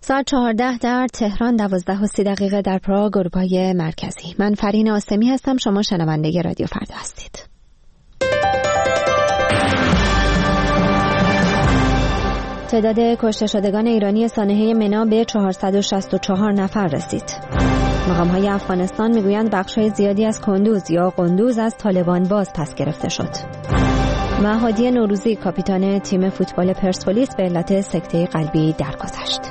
ساعت 14 در تهران، 12:30 در پراگ، اروپای مرکزی. من فرین آسمی هستم. شما شنونده رادیو فردا هستید. تعداد کشته شدگان ایرانی سانحه منا به 464 نفر رسید. مقام‌های افغانستان میگویند بخش‌های زیادی از کندوز یا قندوز از طالبان باز پس گرفته شد. و هادی نوروزی، کاپیتان تیم فوتبال پرسپولیس، به علت سکته قلبی درگذشت.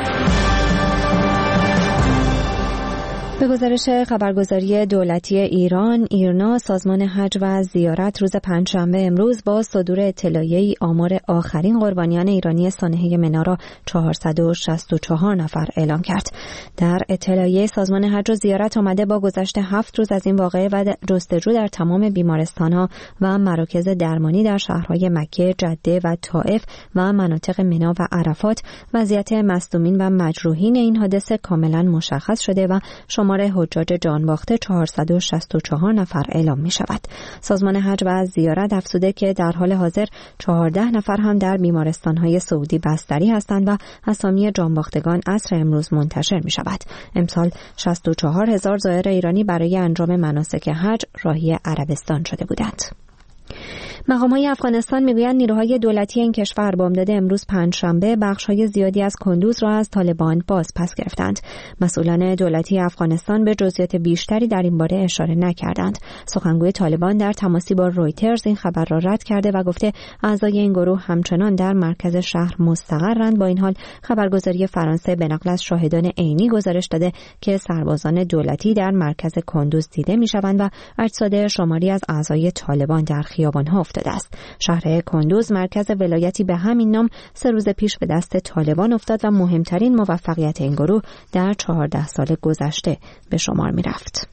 به گزارش خبرگزاری دولتی ایران، ایرنا، سازمان حج و زیارت روز پنجشنبه امروز با صدور اطلاعیه‌ای آمار آخرین قربانیان ایرانی سانحه منا را 464 نفر اعلام کرد. در اطلاعیه سازمان حج و زیارت آمده با گذشت 7 روز از این واقعه و جستجو در تمام بیمارستان‌ها و مراکز درمانی در شهرهای مکه، جده و طائف و مناطق منا و عرفات، وضعیت مصدومین و مجروحین این حادثه کاملا مشخص شده و شمار حجاج جانباخته 464 نفر اعلام می شود. سازمان حج و زیارت افزوده که در حال حاضر 14 نفر هم در بیمارستان‌های سعودی بستری هستند و اسامی جانباختگان عصر امروز منتشر می شود. امسال 64,000 زائر ایرانی برای انجام مناسک حج راهی عربستان شده بودند. مقام‌های افغانستان میگویند نیروهای دولتی این کشور بامداد امروز پنجشنبه بخش‌های زیادی از کندوز را از طالبان باز پس گرفتند. مسئولان دولتی افغانستان به جزئیات بیشتری در این باره اشاره نکردند. سخنگوی طالبان در تماسی با رویترز این خبر را رد کرده و گفته اعضای این گروه همچنان در مرکز شهر مستقرند. با این حال خبرگزاری فرانسه به نقل از شاهدان عینی گزارش داده که سربازان دولتی در مرکز کندوز دیده می‌شوند و اجساد شماری از اعضای طالبان در خیابان‌ها افتاده است. شهر کندوز، مرکز ولایتی به همین نام، 3 روز پیش به دست طالبان افتاد و مهمترین موفقیت این گروه در 14 سال گذشته به شمار می رفت.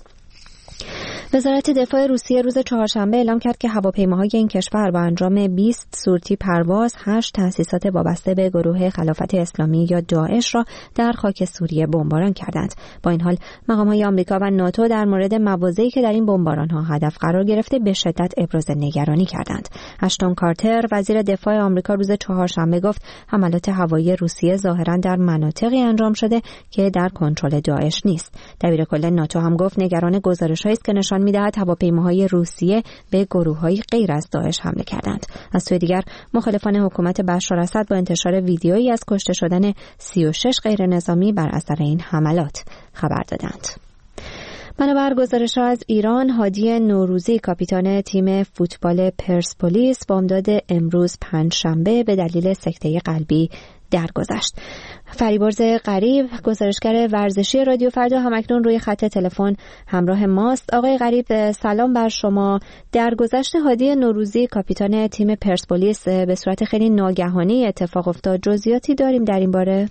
وزارت دفاع روسیه روز چهارشنبه اعلام کرد که هواپیماهای این کشور با انجام 20 سورتی پرواز 8 تأسیسات وابسته به گروه خلافت اسلامی یا داعش را در خاک سوریه بمباران کردند. با این حال مقام‌های آمریکا و ناتو در مورد مواضعی که در این بمباران‌ها هدف قرار گرفته به شدت ابراز نگرانی کردند. اشتون کارتر، وزیر دفاع آمریکا، روز چهارشنبه گفت حملات هوایی روسیه ظاهراً در مناطقی انجام شده که در کنترل داعش نیست. دبیرکل ناتو هم گفت نگران گزارش‌هایی است که نشان می‌دهد هواپیماهای روسیه به گروه‌های غیر از داعش حمله کردند. از سوی دیگر مخالفان حکومت بشار اسد با انتشار ویدیویی از کشته شدن 36 غیر نظامی بر اثر این حملات خبر دادند. بنابر گزارش‌ها از ایران، هادی نوروزی، کاپیتان تیم فوتبال پرسپولیس، بامداد امروز پنجشنبه به دلیل سکته قلبی درگذشت. فریبرز غریب، گزارشگر ورزشی رادیو فردا، همکنون روی خط تلفن همراه ماست. آقای غریب، سلام بر شما. درگذشت هادی نوروزی، کاپیتان تیم پرسپولیس، به صورت خیلی ناگهانی اتفاق افتاد. جزئیاتی داریم در این باره؟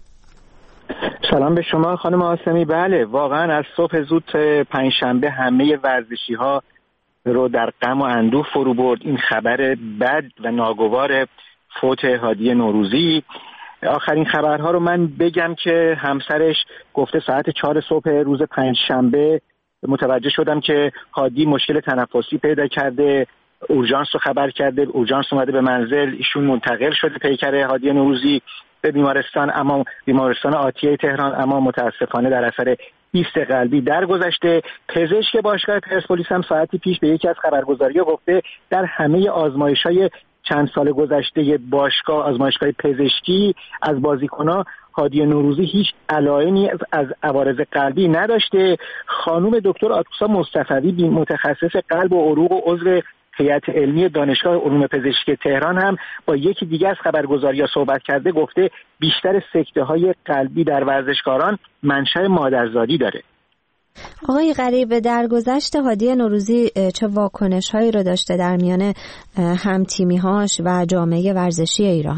سلام به شما خانم آسمی. بله، واقعا از صبح زود پنجشنبه همه ورزشی‌ها رو در غم و اندوه فرو برد این خبر بد و ناگوار فوت هادی نوروزی. آخرین خبرها رو من بگم که همسرش گفته ساعت 4 صبح روز پنجشنبه متوجه شدم که هادی مشکل تنفسی پیدا کرده، اورژانس رو خبر کرده، اورژانس اومده به منزل، ایشون منتقل شده پیکر هادی نوروزی به بیمارستان، اما بیمارستان آتیه تهران، اما متاسفانه در اثر ایست قلبی درگذشته. پزشک باشگاه پرسپولیس هم ساعتی پیش به یکی از خبرگزاری‌ها گفته در همه آزمایش‌های چند سال گذشته باشگاه، آزمایشگاه پزشکی از بازیکن‌ها، هادی نوروزی هیچ علائمی از عوارض قلبی نداشته. خانم دکتر آتوسا مصطفی، متخصص قلب و عروق و عضو هیئت علمی دانشگاه علوم پزشکی تهران، هم با یکی دیگه از خبرگزاری‌ها صحبت کرده، گفته بیشتر سکته‌های قلبی در ورزشکاران منشأ مادرزادی داره. آقای غریب، درگذشت هادی نوروزی چه واکنش‌هایی رو داشته در میان هم‌تیمی‌هاش و جامعه ورزشی ایران؟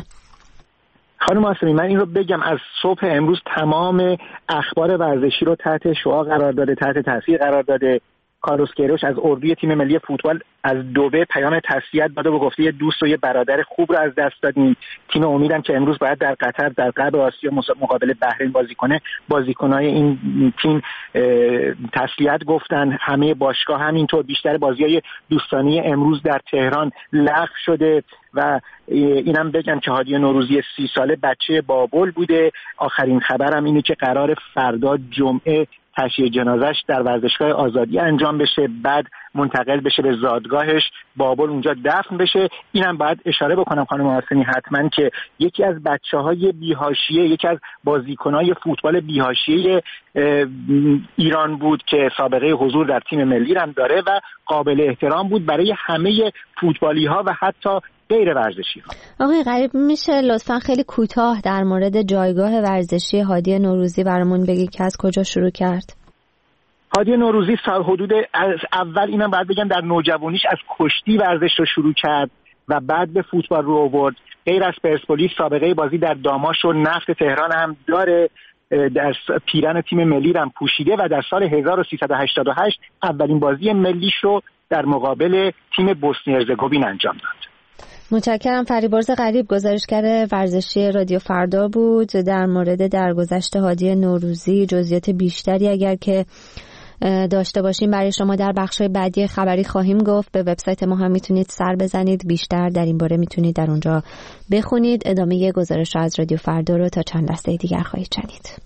خانم آسمی، من این رو بگم، از صبح امروز تمام اخبار ورزشی رو تحت شعاع قرار داده، تحت تاثیر قرار داده. کارلوس کیروش از اردوی تیم ملی فوتبال از دوبه پیام تسلیت داده و گفته یه دوست و یه برادر خوب رو از دست دادیم. تیم امیدم که امروز باید در قطر در غرب آسیا مقابل بحرین بازی کنه. بازیکن‌های این تیم تسلیت گفتن، همه باشگاه همینطور. بیشتر بازی‌های دوستانه امروز در تهران لغو شده و اینم بگم که هادی نوروزی 30 ساله بچه بابل بوده. آخرین خبرم اینه که قرار فردا جمعه تشییع جنازش در ورزشگاه آزادی انجام بشه، بعد منتقل بشه به زادگاهش بابل، اونجا دفن بشه. اینم باید اشاره بکنم خانم حسینی حتما که یکی از بچه‌های بی‌حاشیه، یکی از بازیکن‌های فوتبال بی‌حاشیه ایران بود که سابقه حضور در تیم ملی هم داره و قابل احترام بود برای همه فوتبالی‌ها و حتی غیر ورزشی‌ها. آقای غریب، میشه لطفاً خیلی کوتاه در مورد جایگاه ورزشی هادی نوروزی برامون بگید که از کجا شروع کرد؟ هادی نوروزی حدود از اول اینم باید بگم در نوجوانیش از کشتی ورزش رو شروع کرد و بعد به فوتبال رو آورد. غیر از پرسپولیس سابقه بازی در داماش و نفت تهران هم داره. در پیرن تیم ملی هم پوشیده و در سال 1388 اولین بازی ملیش رو در مقابل تیم بوسنی هرزگوین انجام داد. متشکرم. فریبرز غریب، گزارشگر ورزشی رادیو فردا بود. در مورد درگذشت هادی نوروزی جزئیات بیشتری اگر که داشته باشیم برای شما در بخش‌های بعدی خبری خواهیم گفت. به وبسایت ما هم میتونید سر بزنید، بیشتر در این باره میتونید در اونجا بخونید. ادامه گزارش از رادیو فردا رو تا چند دسته دیگر خواهید شنید.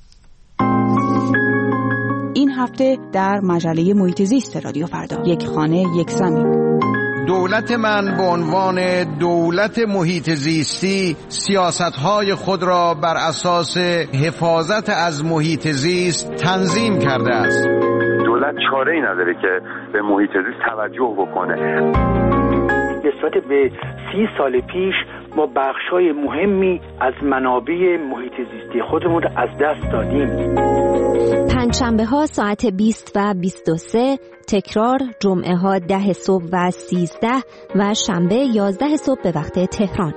این هفته در مجله محیط زیست رادیو فردا، یک خانه یک زمین. دولت من به عنوان دولت محیط زیستی سیاست‌های خود را بر اساس حفاظت از محیط زیست تنظیم کرده است. دولت چاره‌ای نداره که به محیط زیست توجه بکنه. نسبت به 30 سال پیش ما بخشای مهمی از منابع محیط زیستی خودمون رو از دست دادیم. پنجشنبه ها ساعت 20 و 23، تکرار جمعه ها 10 صبح و 13 و شنبه 11 صبح به وقت تهران.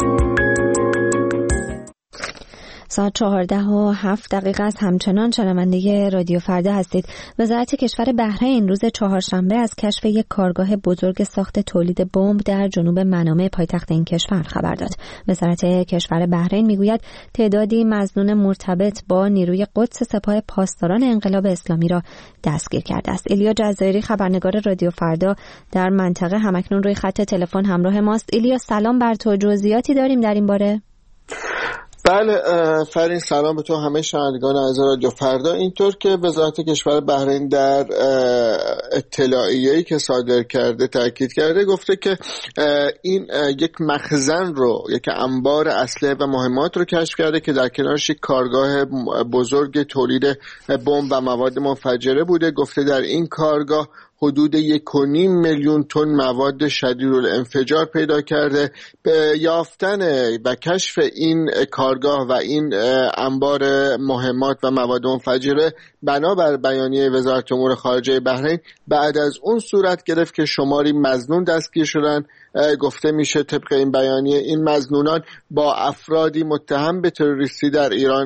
ساعت 14:07 است. همچنان شنونده رادیو فردا هستید. وزارت کشور بحرین روز چهارشنبه از کشف یک کارگاه بزرگ ساخت تولید بمب در جنوب منامه پایتخت این کشور خبر داد. وزارت کشور بحرین میگوید تعدادی مظنون مرتبط با نیروی قدس سپاه پاسداران انقلاب اسلامی را دستگیر کرده است. ایلیا جزایری، خبرنگار رادیو فردا در منطقه، همکنون روی خط تلفن همراه ماست. ایلیا سلام بر تو. جزئیاتی داریم در این باره؟ بله فرین، سلام به تو همه شنوندگان عزیز رادیو فردا. اینطور که وزارت کشور بحرین در اطلاعیه‌ای که صادر کرده تاکید کرده، گفته که این یک مخزن رو، یک انبار اسلحه و مهمات رو کشف کرده که در کنارش یک کارگاه بزرگ تولید بمب و مواد منفجره بوده. گفته در این کارگاه حدود 1.5 میلیون تن مواد شدیدالانفجار پیدا کرده. به یافتن و کشف این کارگاه و این انبار مهمات و مواد منفجره بنابر بیانیه وزارت امور خارجه بحرین بعد از اون صورت گرفت که شماری مظنون دستگیر شدن. گفته میشه طبق این بیانیه این مظنونان با افرادی متهم به تروریستی در ایران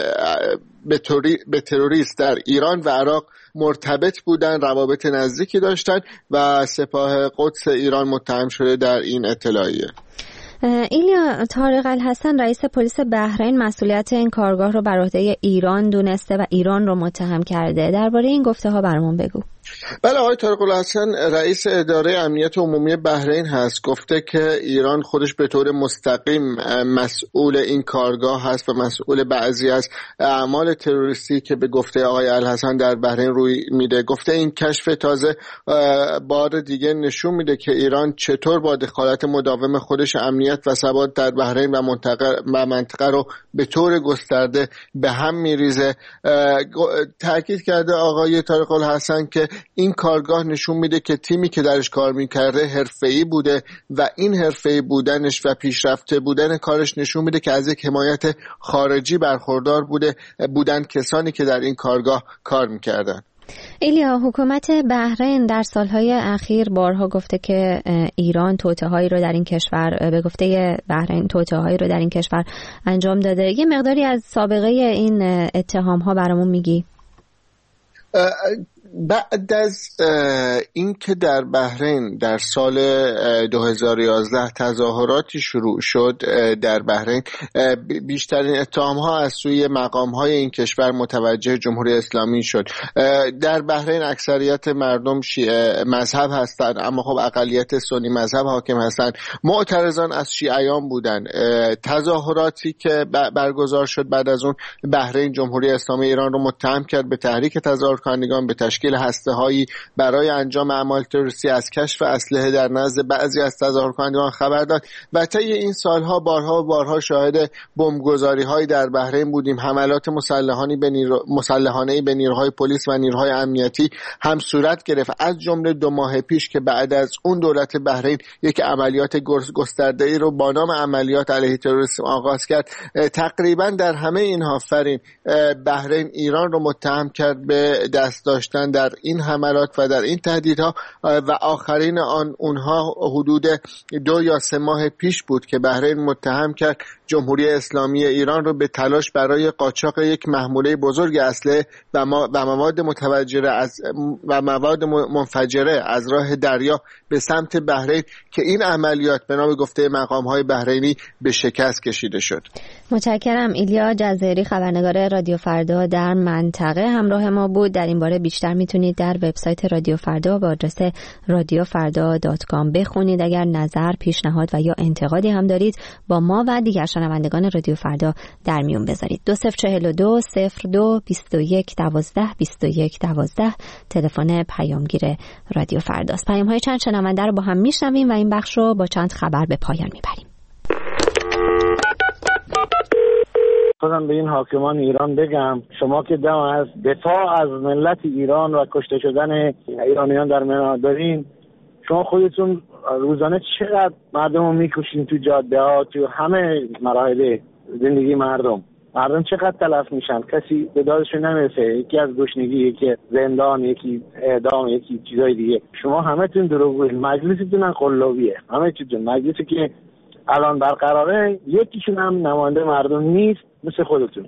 به تروریست در ایران و عراق مرتبط بودن، روابط نزدیکی داشتن و سپاه قدس ایران متهم شده در این اطلاعیه. ایلیا، طارق الحسن رئیس پلیس بحرین مسئولیت این کارگاه رو بر عهده ایران دونسته و ایران رو متهم کرده. درباره این گفته ها برامون بگو. بله، آقای طارق الحسن رئیس اداره امنیت عمومی بحرین هست. گفته که ایران خودش به طور مستقیم مسئول این کارگاه هست و مسئول بعضی از اعمال تروریستی که به گفته آقای الحسن در بحرین روی میده. گفته این کشف تازه بار دیگه نشون میده که ایران چطور با دخالت مداوم خودش امنیت و ثبات در بحرین و منطقه رو به طور گسترده به هم میریزه. تاکید کرده آقای طارق الحسن که این کارگاه نشون میده که تیمی که درش کار میکرده حرفه‌ای بوده و این حرفه‌ای بودنش و پیشرفته بودن کارش نشون میده که از یک حمایت خارجی برخوردار بودن کسانی که در این کارگاه کار میکردن. ایلیا، حکومت بحرین در سالهای اخیر بارها گفته که ایران توطئه‌هایی رو در این کشور، به گفته بحرین توطئه‌هایی رو در این کشور انجام داده. یه مقداری از سابقه این اتهام‌ها برامون میگی؟ بعد از این که در بحرین در سال 2011 تظاهراتی شروع شد در بحرین، بیشترین اتهام‌ها از سوی مقام‌های این کشور متوجه جمهوری اسلامی شد. در بحرین اکثریت مردم شیعه مذهب هستند، اما خب اقلیت سنی مذهب حاکم هستند. معترضان از شیعیان بودند. تظاهراتی که برگزار شد بعد از اون، بحرین جمهوری اسلامی ایران رو متهم کرد به تحریک تظاهرکنندگان، به تشکیل هسته‌هایی برای انجام اعمال تروریستی، از کشف اسلحه در نزد بعضی از تظاهرکنندگان خبر داد و طی این سالها بارها و بارها شاهد بمبگذاری‌هایی در بحرین بودیم. حملات مسلحانه‌ای به نیروهای پلیس و نیروهای امنیتی هم صورت گرفت، از جمله 2 ماه پیش که بعد از اون دولت بحرین یک عملیات گسترده‌ای رو با نام عملیات علیه تروریسم آغاز کرد. تقریبا در همه اینها فرین بحرین ایران رو متهم کرد به دست داشتن در این حملات و در این تهدیدها و آخرین اونها حدود 2 یا 3 ماه پیش بود که بحرین متهم کرد جمهوری اسلامی ایران رو به تلاش برای قاچاق یک محموله بزرگ اسلحه و مواد منفجره از راه دریا به سمت بحرین که این عملیات به نام گفته مقام‌های بحرینی به شکست کشیده شد. متشکرم. ایلیا جزایری، خبرنگار رادیو فردا در منطقه همراه ما بود. در این باره بیشتر میتونید در وبسایت رادیو فردا با آدرس radiofarda.com بخونید. اگر نظر، پیشنهاد و یا انتقادی هم دارید با ما و دیگر شنوندگان رادیو فردا در میون بذارید. 2042 02 21 12 21 12 تلفن پیامگیر رادیو فرداست. پیام‌های چند شنونده رو با هم میشنویم و این بخش رو با چند خبر به پایان میبریم. خودم به این حاکمان ایران بگم شما که دم از دفاع از ملت ایران و کشته شدن ایرانیان در منا دارین، شما خودتون روزانه چقدر مردم رو میکشین تو جاده ها، تو همه مراحل زندگی مردم چقدر تلف میشن، کسی به دادشون نمیرسه، یکی از گشنگی، یکی زندان، یکی اعدام، یکی چیزای دیگه. شما همه تون دروغگوین، مجلستون هم قلابیه، همه چیتون. مجلسی که الان برقراره یکیشون هم نماینده مردم نیست مثل خودتون.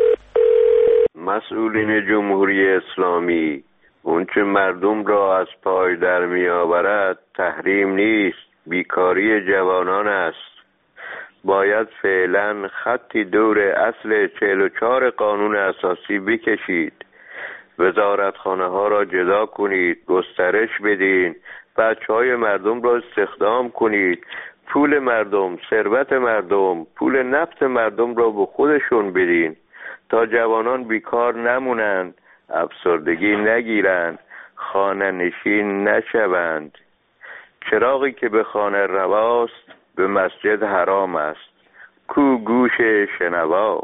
مسئولین جمهوری اسلامی، اونچه مردم را از پای در می آورد تحریم نیست، بیکاری جوانان است. باید فعلا خطی دور اصل 44 قانون اساسی بکشید. وزارتخانه ها را جدا کنید، گسترش بدین، بچهای مردم را استخدام کنید، پول مردم، ثروت مردم، پول نفت مردم را به خودشون بدین تا جوانان بیکار نمونند، افسردگی نگیرند، خانه نشین نشوند. چراغی که به خانه رواست به مسجد حرام است، کو گوش شنوا.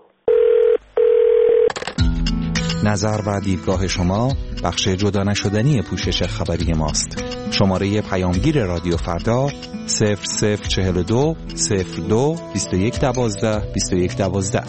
نظر و دیدگاه شما بخش جدا نشدنی پوشش خبری ماست. شماره پیامگیر رادیو فردا 0042 02 21 12 21 12.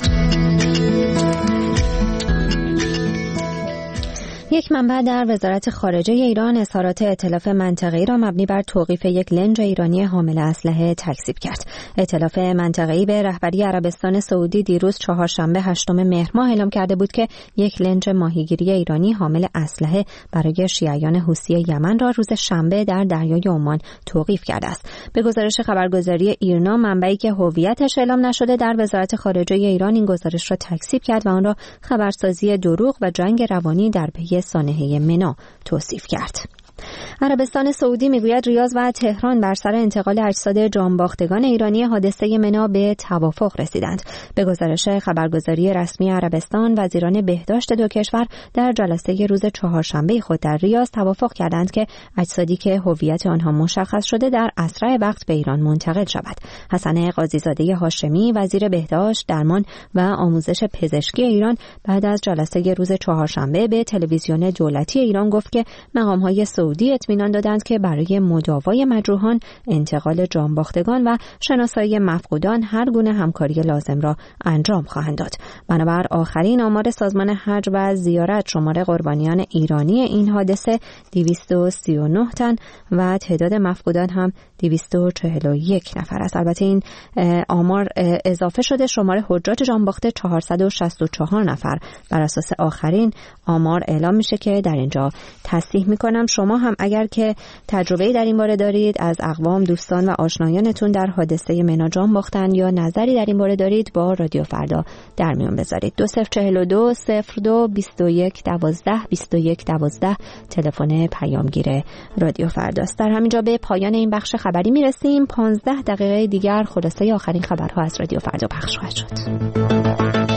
یک منبع در وزارت خارجه ایران اظهارات ائتلاف منطقه‌ای را مبنی بر توقیف یک لنج ایرانی حامل اسلحه تکذیب کرد. ائتلاف منطقه‌ای به رهبری عربستان سعودی دیروز چهارشنبه 8 مهر ماه اعلام کرده بود که یک لنج ماهیگیری ایرانی حامل اسلحه برای شیعیان حوثی یمن را روز شنبه در دریای عمان توقیف کرده است. به گزارش خبرگزاری ایرنا، منبعی که هویتش اعلام نشده در وزارت خارجه ایران این گزارش را تکذیب کرد و آن را خبرسازی دروغ و جنگ روانی در پی سانحه منا توصیف کرد. عربستان سعودی میگوید ریاض و تهران بر سر انتقال اجساد جانباختگان ایرانی حادثه منا به توافق رسیدند. به گزارش خبرگزاری رسمی عربستان، وزیران بهداشت دو کشور در جلسه روز چهارشنبه خود در ریاض توافق کردند که اجسادی که هویت آنها مشخص شده در اسرع وقت به ایران منتقل شود. حسن قاضیزاده هاشمی، وزیر بهداشت، درمان و آموزش پزشکی ایران، بعد از جلسه روز چهارشنبه به تلویزیون دولتی ایران گفت که مقام‌های سعودی اطمینان دادند که برای مداوای مجروحان، انتقال جانباختگان و شناسایی مفقودان هر گونه همکاری لازم را انجام خواهند داد. بنابر آخرین آمار سازمان حج و زیارت، شمار قربانیان ایرانی این حادثه 239 تن و تعداد مفقودان هم 241 نفر است. البته این آمار اضافه شده شمار حجاج جانباخته 464 نفر بر اساس آخرین آمار اعلام میشه که در اینجا تصحیح میکنم. شما هم اگر که تجربه‌ای در این باره دارید، از اقوام، دوستان و آشنایانتون در حادثه منا جان باختن یا نظری در این باره دارید، با رادیو فردا در میون بذارید. 2042 02 21 12 21 12 تلفن پیامگیر رادیو فرداست. در همینجا به پایان این بخش خبری میرسیم. 15 دقیقه دیگر خلاصه آخرین خبرها از رادیو فردا پخش خواهد شد.